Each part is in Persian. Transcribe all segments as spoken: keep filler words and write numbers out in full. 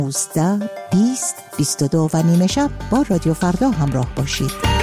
نوزده بیست بیست و دو و نیمه شب با رادیو فردا همراه باشید.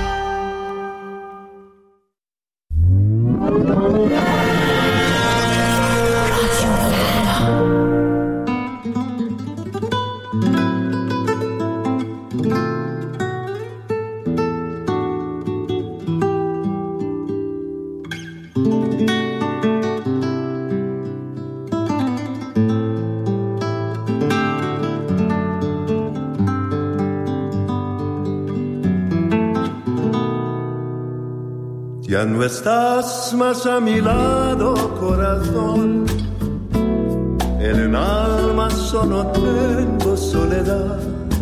Ya no estás más a mi lado, corazón. En el alma solo tengo soledad.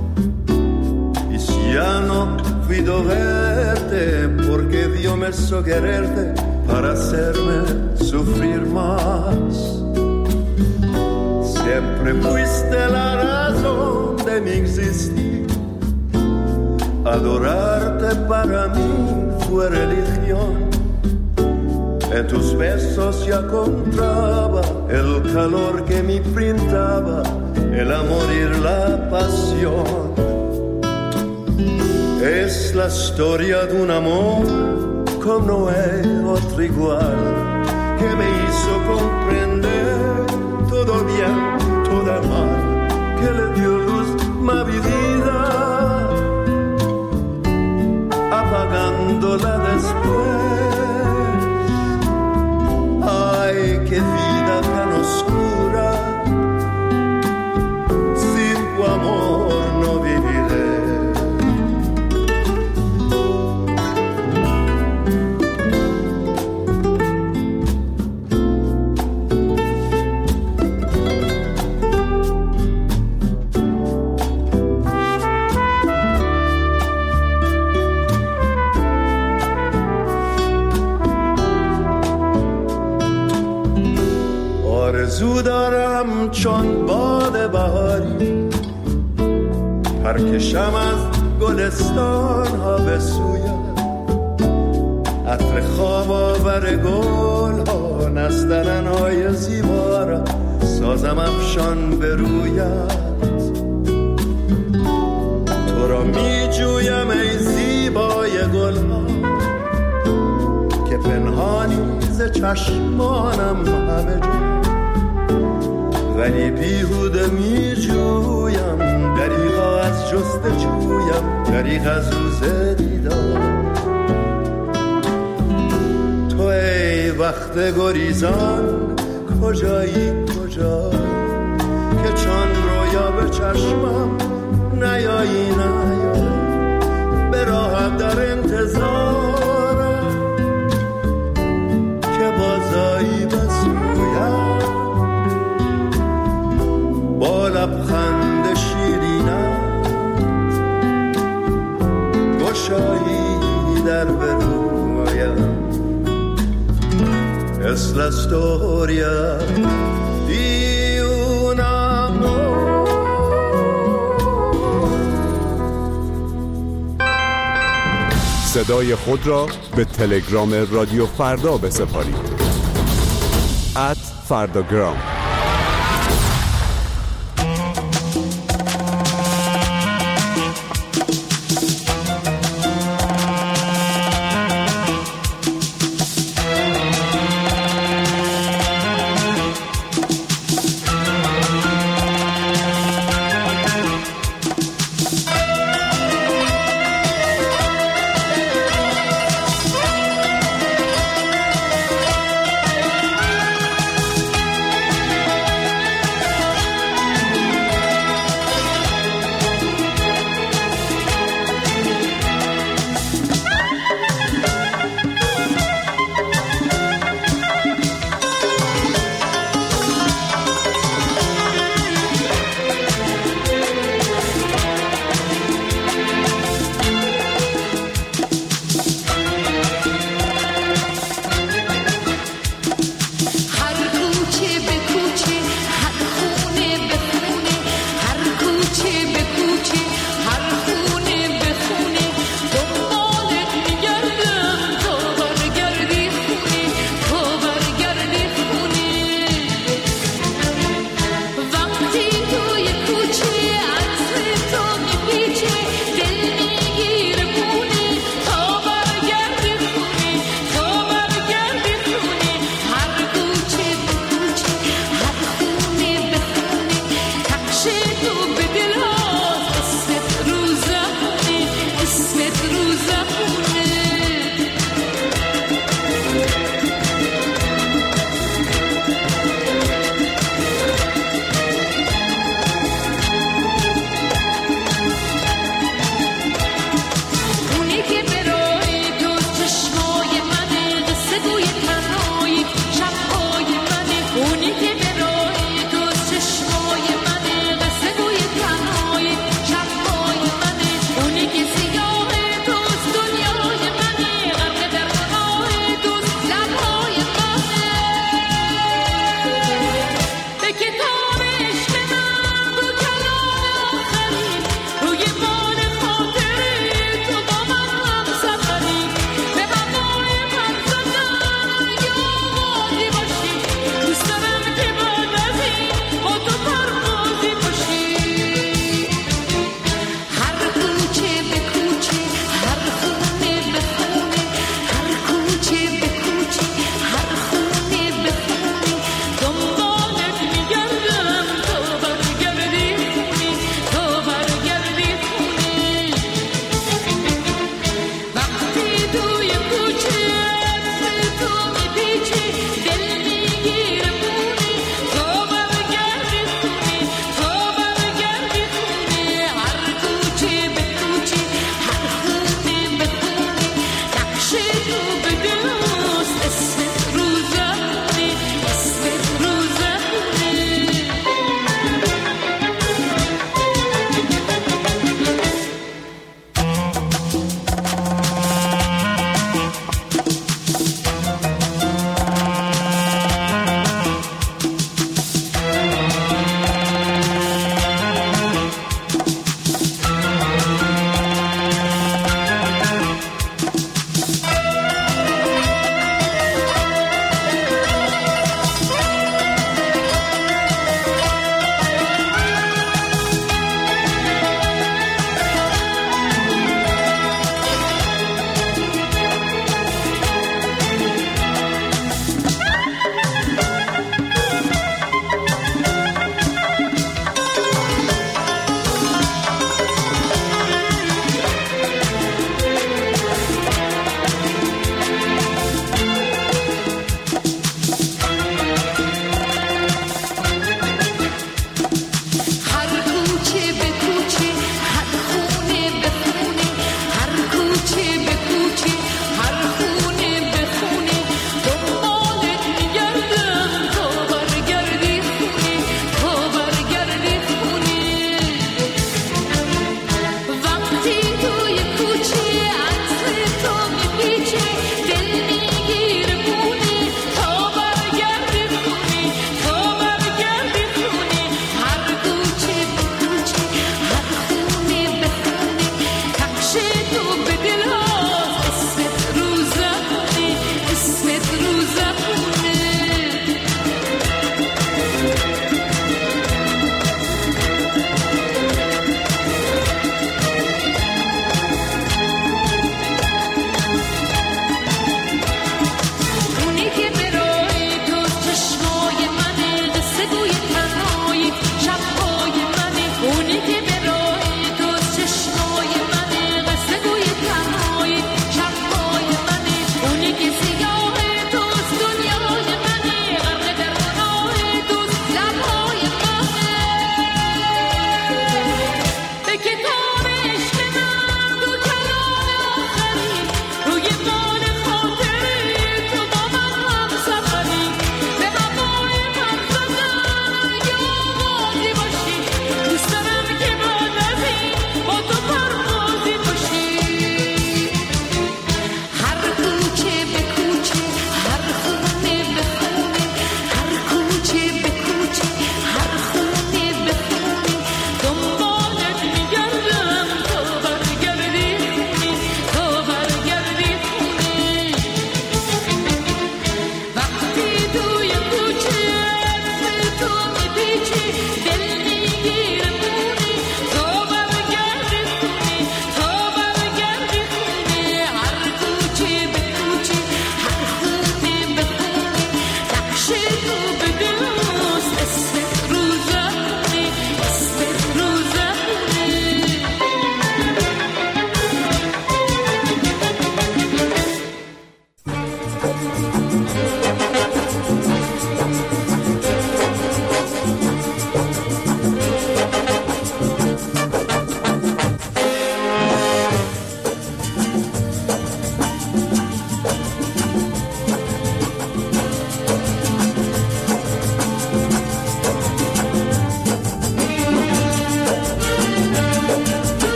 Y si ya no puedo verte, porque Dios me hizo quererte para hacerme sufrir más. Siempre fuiste la razón de mi existir. Adorarte para mí fue religión. En tus besos ya encontraba el calor que me brindaba el amor y la pasión. Es la historia de un amor como no hay otro igual, que me hizo comprender todo bien, todo mal, que le dio luz a mi vida, apagándola después. Ay, qué vida tan oscura, sin tu amor no viviré. آرزو دارم چون باد بهاری پرکشم از گلستان ها به سویت، عطر خواب آور گل ها نسترن های زیبا را سازم افشان به رویت. تو را می جویم ای زیبای گل ها که پنهانی ز چشمانم همه جا، ولی بیهوده می جویم دریغا از جستجویم، دریغ از روز دیدار. تو ای وقت گریزان کجایی کجایی که چون رویا به چشمم نیایی نیایی، به راهم در انتظارم که بازایی بسویم، با لبخند شیرینت گشایی در برویم. Es la storia di un amor. صدای خود را به تلگرام رادیو فردا بسپارید. ات فرداگرام. تو به دل ها اسمت رو زبونه اسمت رو زبونه اونی که برای تو چشمای منه قصه گوی تنهایی شبهای منه اونی که برای تو چشمای منه قصه گوی تنهایی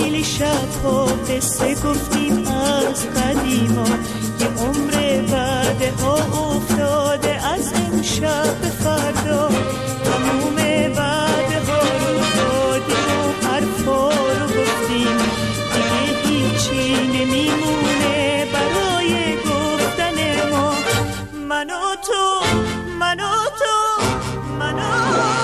خیلی شب‌ها قصه گفتیم از قدیما، یه عمر وعده ها افتاده از امشب به فردا. تموم وعده ها رو دادیم و حرفا رو گفتیم، دیگه هیچی نمیمونه برای گفتن ما. من و تو، من و تو، من و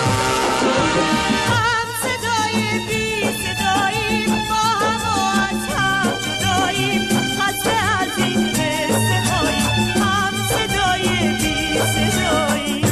هم صدای بی صداییم، با هم و از هم جداییم، خسته از این قصه هاییم، هم صدای بی صداییم.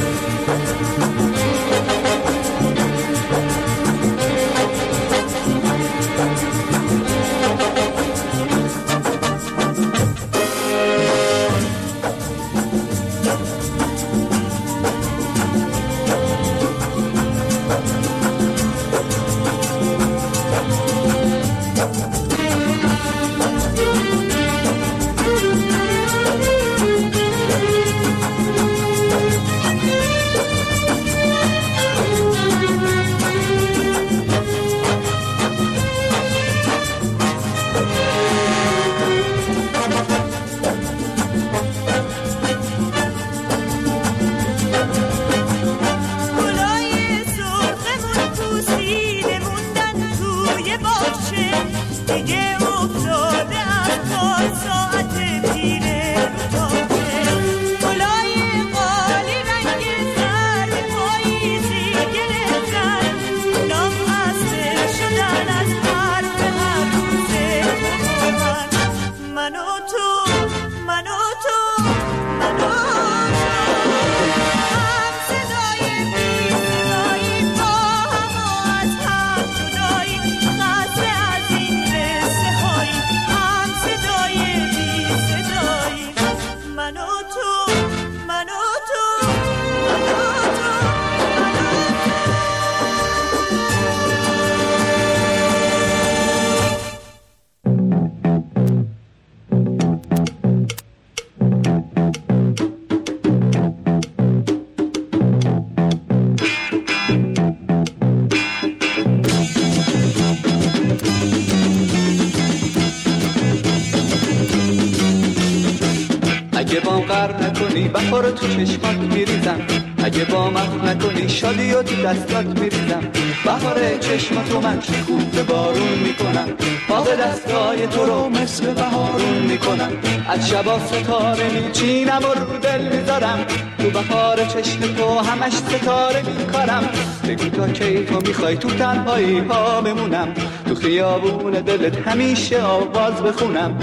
اگه با غرق نکنی بهار تو چشمات میریزم، اگه با مخ نکنی شادی و تو دستات میریزم. بهار چشماتو من شکوفه بارون میکنم، باغ دستای تو رو مثل بهارون میکنم. از شبا ستاره میچینم و رو دل میذارم، تو بهار چشم تو همش ستاره میکارم. بگو تا کی تو میخوای تو تنهایی پا بمونم، تو خیابون دلت همیشه آواز بخونم.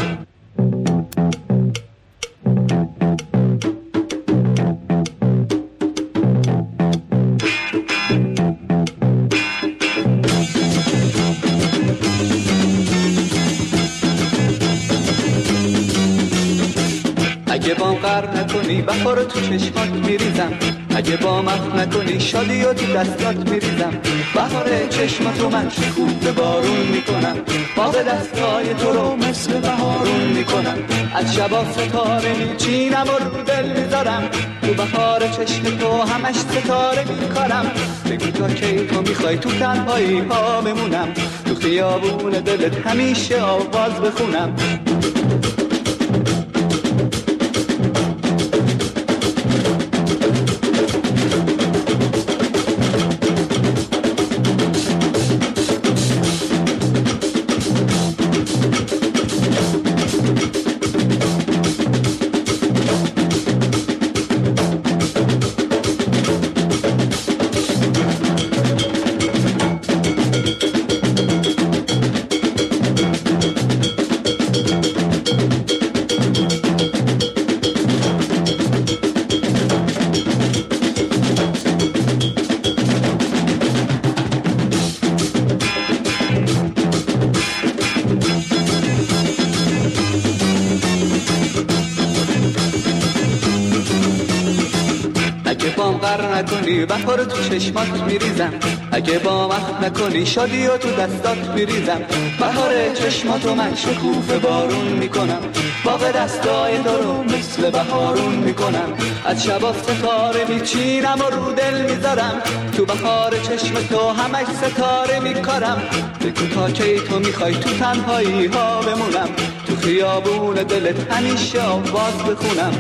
اگه با غرق نکنی بهار تو چشمات میریزم، اگه با مخ نکنی شادی و تو دستات میریزم. بهار چشماتو من شکوفه بارون میکنم، باغ دستای تو رو مثل بهارون میکنم. از شبا ستاره میچینم و رو دل میذارم، تو بهار چشم تو همش ستاره میکارم. بگو تا کی تو میخوای تو تنهایی پا بمونم، تو خیابون دلت همیشه آواز بخونم. اگه بام غر نکنی بهار تو چشمات میریزم، اگه با مخ نکنی شادی و تو دستات میریزم. بهار چشماتو من شکوفه بارون میکنم، باغ دستای تو رو مثل بهارون میکنم. از شبا ستاره میچینم و رو دل میذارم، تو بهار چشم تو همش ستاره میکارم. بگو تا کی تو میخوای تو تنهایی ها بمونم، تو خیابون دلت همیشه آواز بخونم.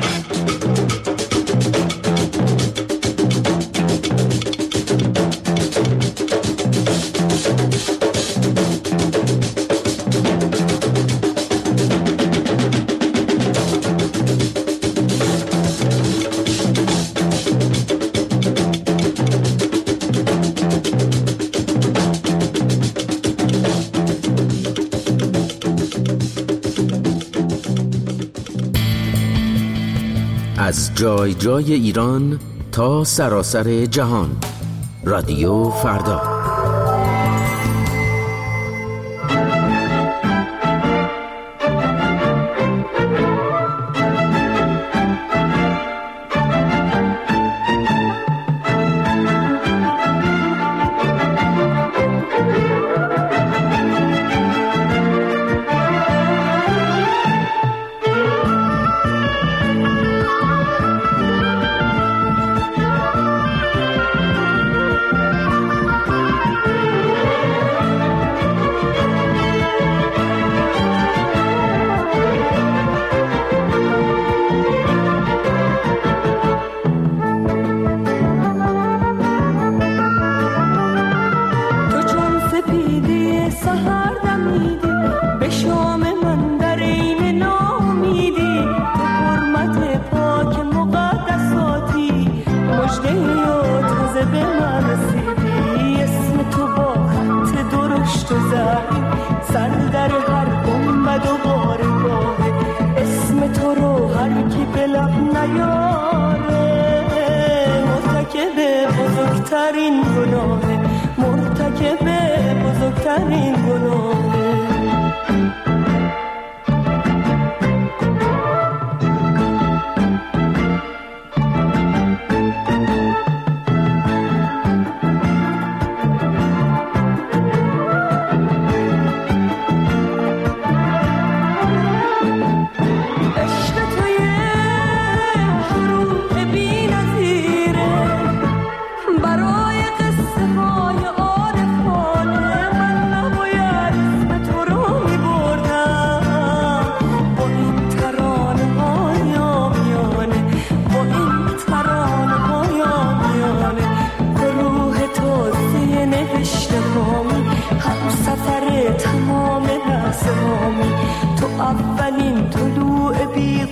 از جای جای ایران تا سراسر جهان، رادیو فردا. بزرگترین گناه، مرتکب بزرگترین گناه. اولین طلوع بی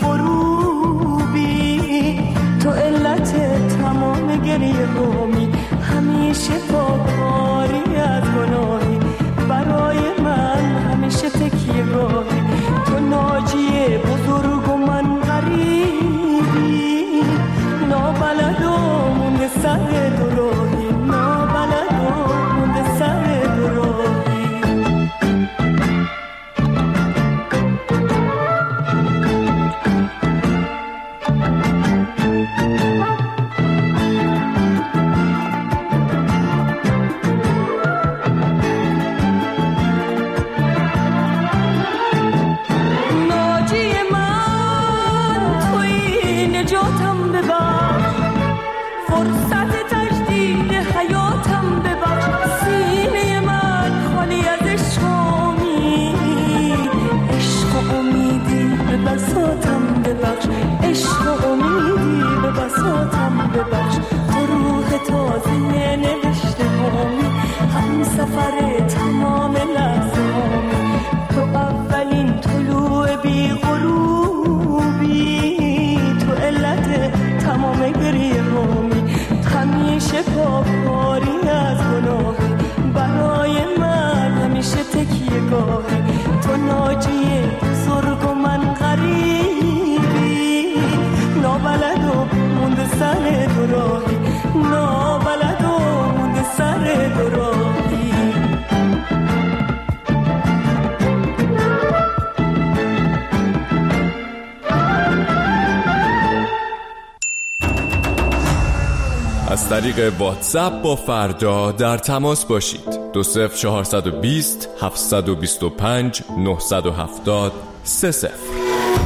غروبی، تو علت تمام گریه همی، همیشه پاکاری از گناهی، برای من همیشه تکیه گاهی، تو ناجی بزرگ و من غریبی، نابلد و مونده سر دراهی، نابلد و مونده سر دراهی. از طریق واتساپ با فردا در تماس باشید. دو صفر چهارصد و بیست هفتصد و بیست و پنج نهصد و هفتاد سه صفر.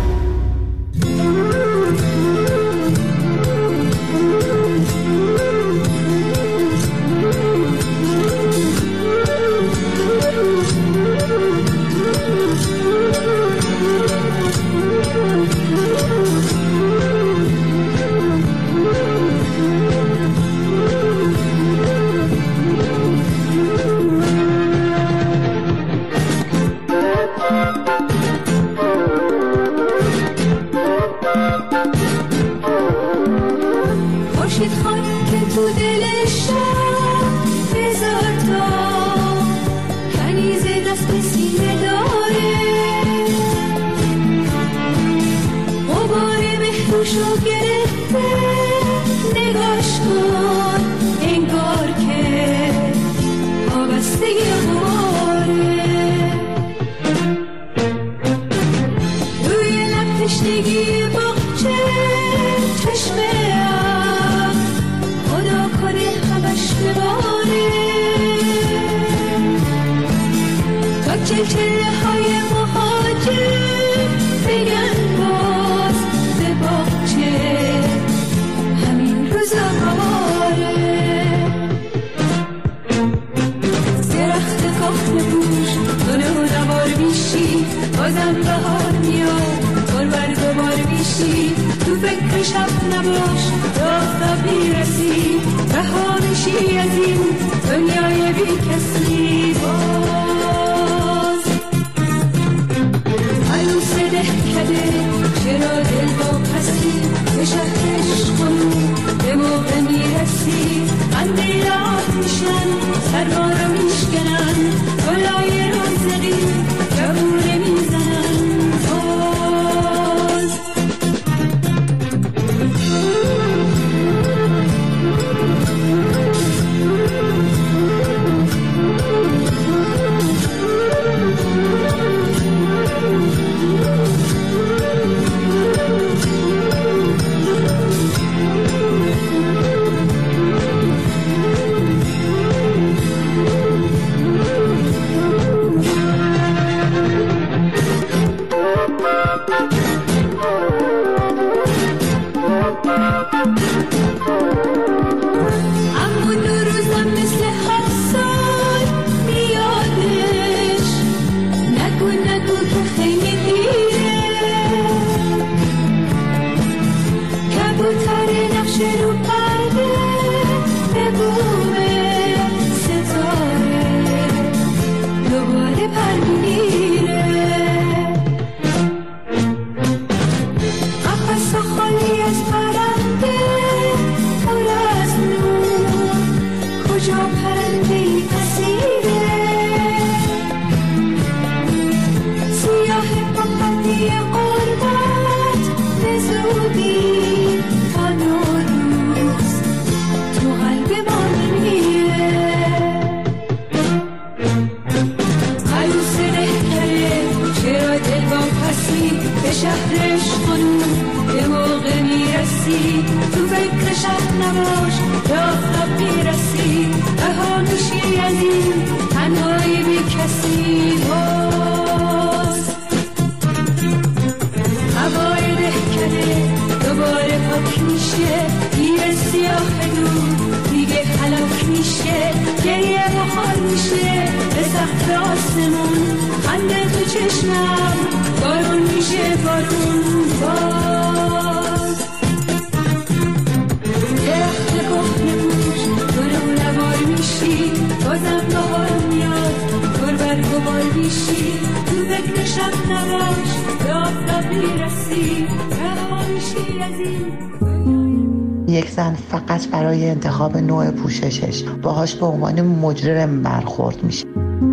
یک زن فقط برای انتخاب نوع پوششش باهاش به عنوان مجرم برخورد میشه.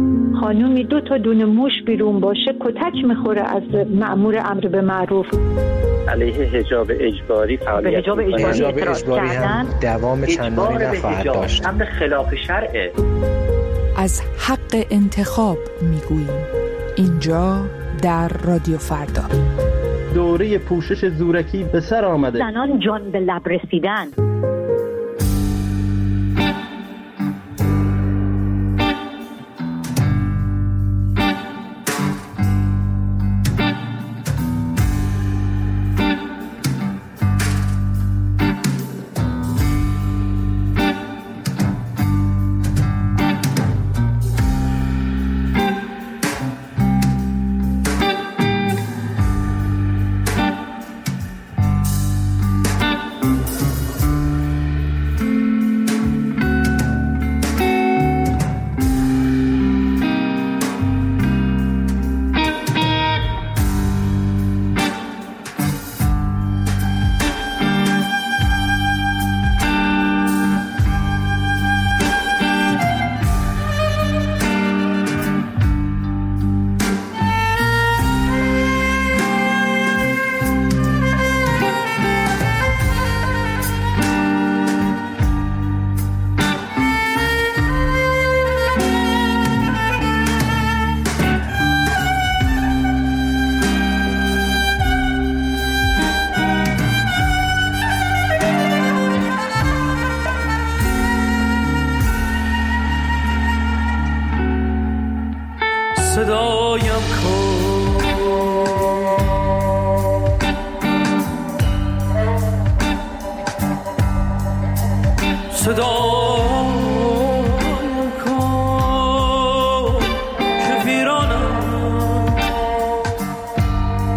خانومی دو تا دونه موش بیرون باشه کتک میخوره از مأمور امر به معروف. علیه حجاب اجباری فعالیت حجاب اجباری, حجاب اجباری هم دوام چندانی نخواهد داشت. امر خلاف شرعه. از حق انتخاب میگوییم اینجا در رادیو فردا. دوره پوشش زورکی به سر آمده. زنان جان به لب رسیدن.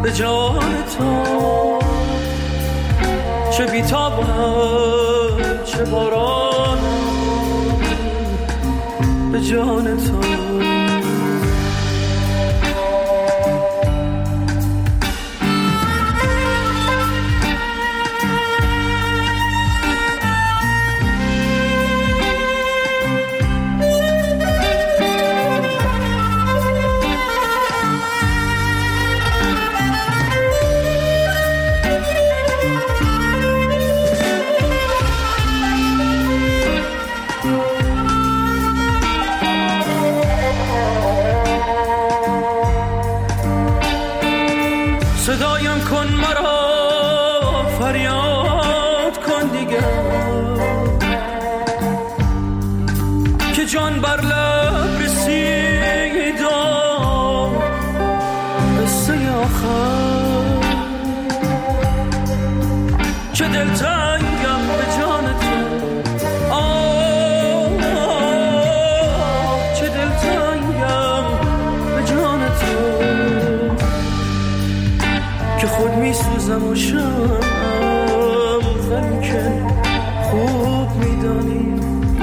به جان تو، چه بیتابم چه باران به جان تو. صدایم کن مرا فریاد کن دیگر، که جان بر لب رسیدم قصه آخر، چه دلتنگم به جان تو، آه چه دلتنگم به جان تو، که خود می سوزم و شمم ولیکن خوب می دانی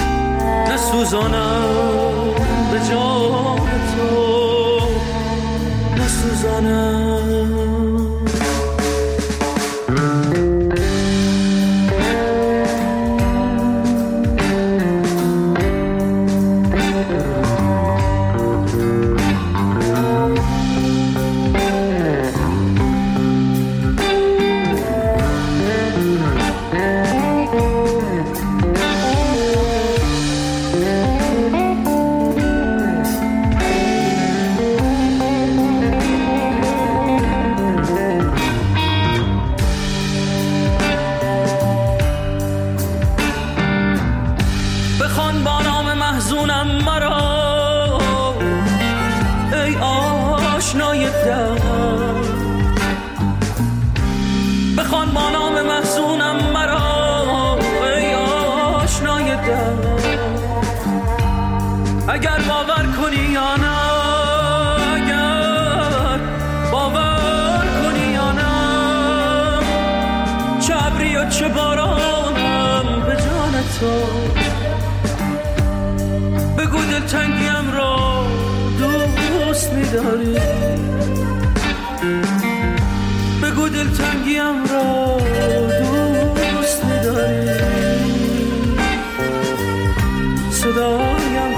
نسوزانم به جان تو، نسوزانم. بخوان با نام محزونم مرا ای آشنای دلم، بخوان با نام محزونم مرا ای آشنای دلم، اگر باور کنی یا نه، اگر باور کنی یا نه، چه ابری و چه بارانم به جان تو، بگو دلتنگیم را دوست می‌داری، بگو دلتنگیم را دوست می‌داری، صدایم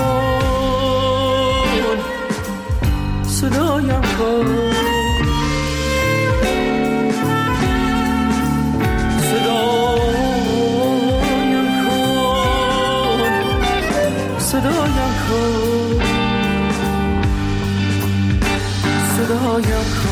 کن صدایم کن صدایم کن صدایم کن.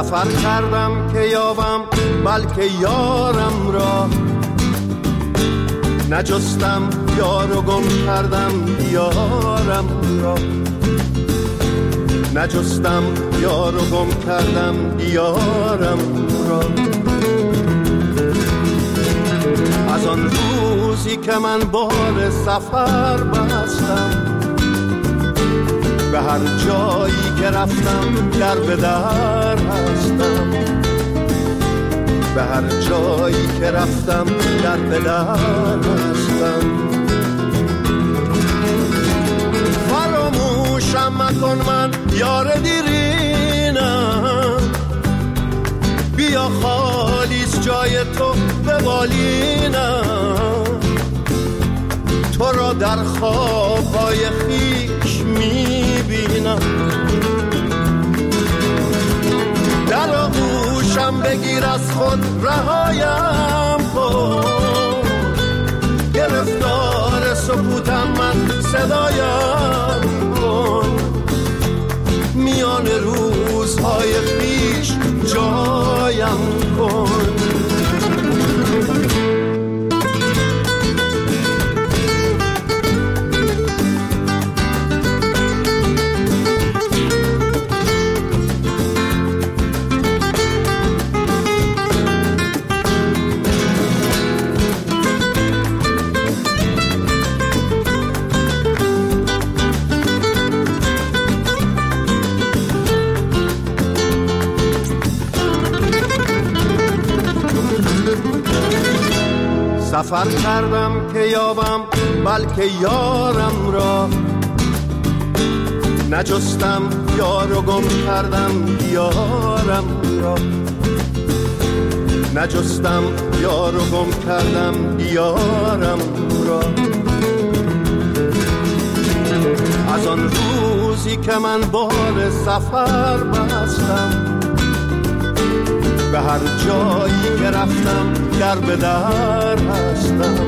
سفر کردم که یابم بلکه یارم را، نجستم یار و گم کردم یارم را، نجستم یار و گم کردم یارم را. از آن روزی که من بار سفر بستم، به هر جایی که رفتم در به در هستم، به هر جایی که رفتم در به در هستم. فراموشم مکن من یار دیرینم، بیا خالیست جای تو به بالینم، تو را در خوابهای خویش میبینم. در آغوشم بگیر از خود رهایم کن، گرفتار سکوتم من صدایم کن، میان روزهای خویش جایم کن. سفر کردم که یابم بلکه یارم را، نجستم یار و گم کردم یارم را، نجستم یار و گم کردم یارم را. از آن روزی که من بار سفر بستم، به هر جایی که رفتم در به در هستم،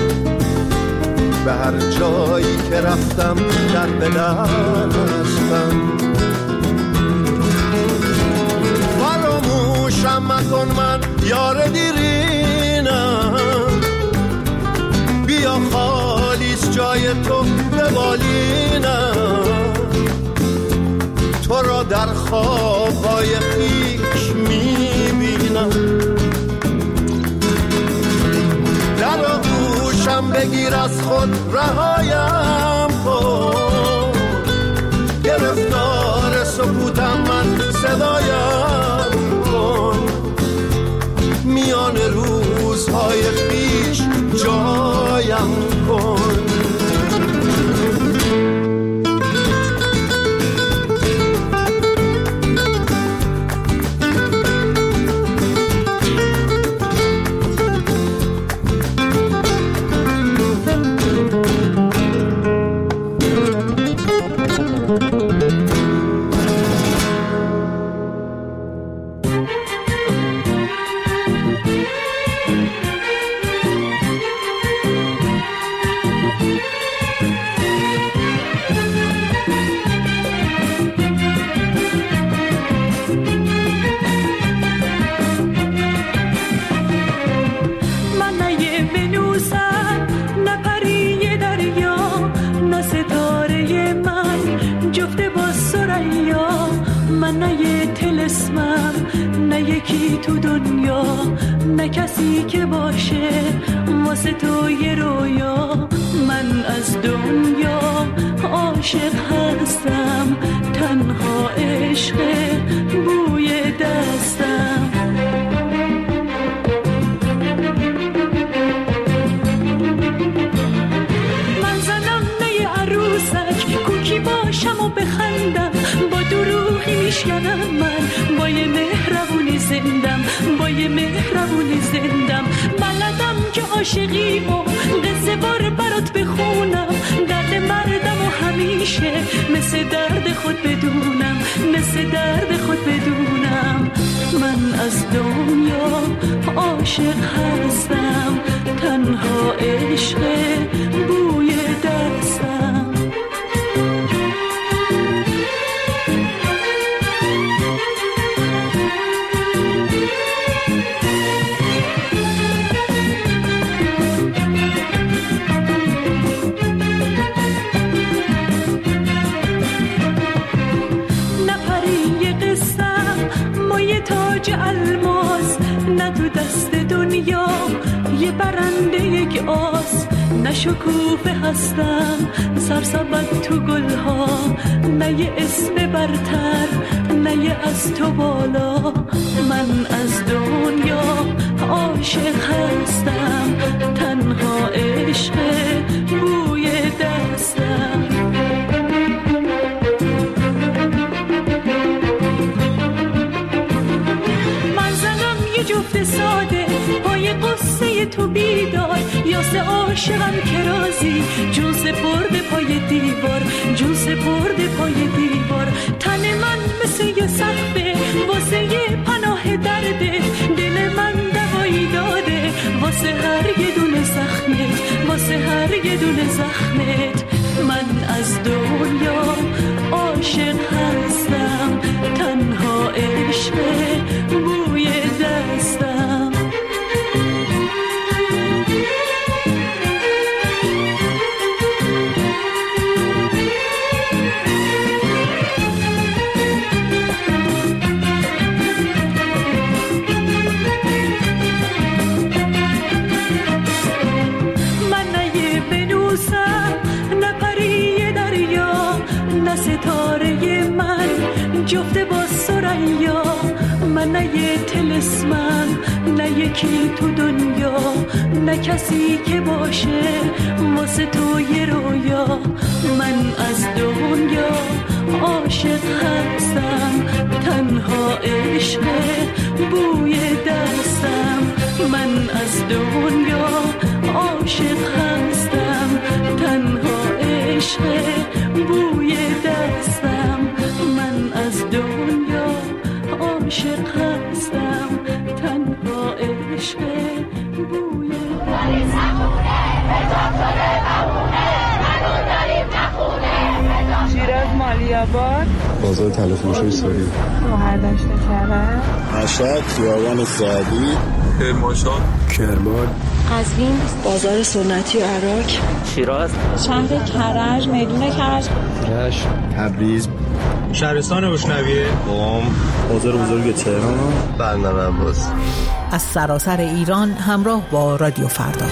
به هر جایی که رفتم در به در هستم. فراموشم مکن من یار دیرینم، بیا خالیست جای تو به بالینم، تو را در خوابهای خویش میبینم. در آغوشم بگیر از خود رهایم کن، گرفتار سکوتم من صدایم کن، میان روزهای خویش جایم کن. تو دنیا نه کسی که باشه واسه تو یه رویا. من از دنیا عاشق هستم، تنها عشق بوی دستم. من زنم نه عروسک، کوکی باشم و بخندم، با دروغی میشکنم من، با یه مهربونی زندم، با یه مهربونی زندم. بلدم که عاشقی و قصه بار برات بخونم، درد مردم و همیشه مثل درد خود بدونم، مثل درد خود بدونم. من از دنیا عاشق هستم، تنها عشق بوی دستم. نه شکوفه هستم سرسبد تو گلها، نه یه اسم برتر نه یه از تو بالا. من از دنیا عاشق هستم، تنها عشق بوی دستم. من زنم یه جفت ساده پای قصه تو بیدار، یا سه عاشقم که رازی جون سپرده پای دیوار، جون سپرده پای دیوار. تن من مثل یه سقفه واسه یه پناه درده، دل من دوایی داده واسه هر یه دونه زخمت، واسه هر یه دونه زخمت. من از دنیا عاشق هستم، تنها عشق بوی دستم. جفته با سریا، من نه یه تلسمم نه یکی تو دنیا، نه کسی که باشه واسه تو یه رویا. من از دنیا عاشق هستم، تنها عشق بوی دستم. من از دنیا عاشق هستم، تنها عشق بوی دستم. من از دنیا عاشق هستم، تنها عشق بوی دستم. شیراز مالیاباد، بازار تلفروشی ساری، شهردشت کرد، مشهد خیابان سعدی، کرمانشاه، کرمان، قزوین، بازار سنتی و عراق، شیراز، شهر کرج، میدون کرج، رشت، تبریز، شهرستان بشنویه، قم، بازار بزرگ تهران، بندر عباس. از سراسر ایران همراه با رادیو فردا.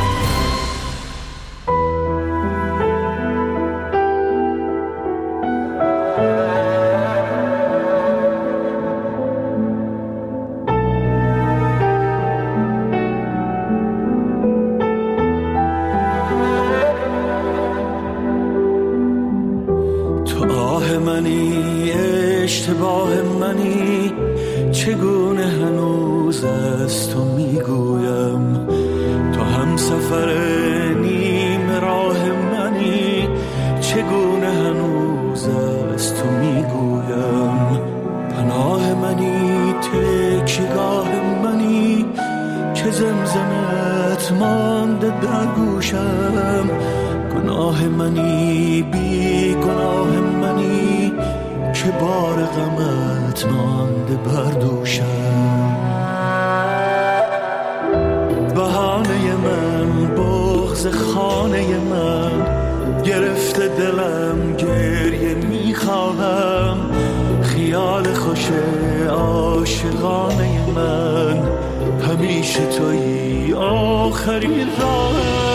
اشتباه منی چگونه هنوز از تو میگویم، تو هم سفر نیم راه منی چگونه هنوز از تو میگویم. پناه منی تکیگاه منی که زمزمت مانده در گوشم، گناه منی بی گناه منی که بار غمت مانده بر دوشم. بهانه من بغض خانه من گرفته دلم گریه میخوانم، خیال خوش عاشقانه من همیشه تویی آخرین راهم.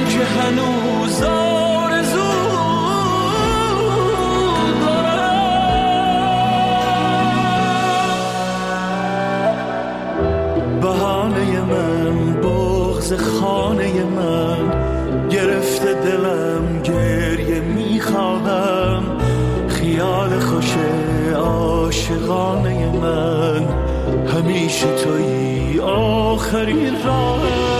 که هنوز آرزو دارم. بهانه من بغض خانه من گرفته دلم گریه میخواهم. خیال خوش عاشقانه من همیشه تویی آخرین راه.